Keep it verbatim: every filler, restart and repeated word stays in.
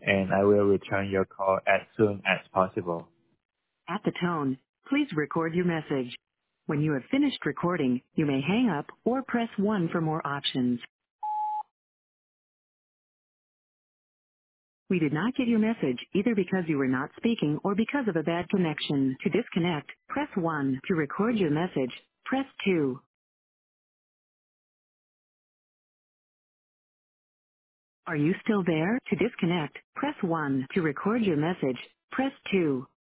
and I will return your call as soon as possible. At the tone, please record your message. When you have finished recording, you may hang up or press one for more options. We did not get your message either because you were not speaking or because of a bad connection. To disconnect, press one. To record your message, press two. Are you still there? To disconnect, press one. To record your message, press two.